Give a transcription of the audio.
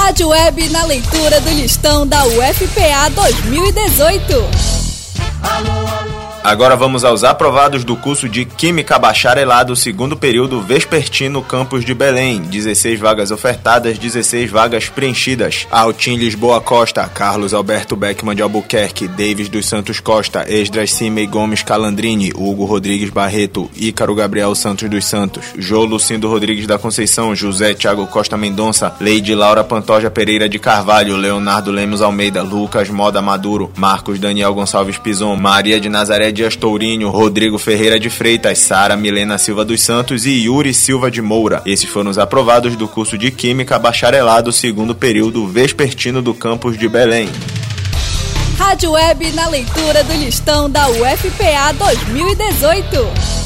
Rádio Web na leitura do listão da UFPA 2018. Agora vamos aos aprovados do curso de Química Bacharelado, segundo período vespertino, campus de Belém. 16 vagas ofertadas, 16 vagas preenchidas. Altim Lisboa Costa, Carlos Alberto Beckman de Albuquerque, Davis dos Santos Costa, Esdras Cimei Gomes Calandrini, Hugo Rodrigues Barreto, Ícaro Gabriel Santos dos Santos, Jô Lucindo Rodrigues da Conceição, José Thiago Costa Mendonça, Leide Laura Pantoja Pereira de Carvalho, Leonardo Lemos Almeida, Lucas Moda Maduro, Marcos Daniel Gonçalves Pison, Maria de Nazaré Dias Tourinho, Rodrigo Ferreira de Freitas, Sara Milena Silva dos Santos e Yuri Silva de Moura. Esses foram os aprovados do curso de Química Bacharelado, segundo período vespertino do campus de Belém. Rádio Web na leitura do listão da UFPA 2018.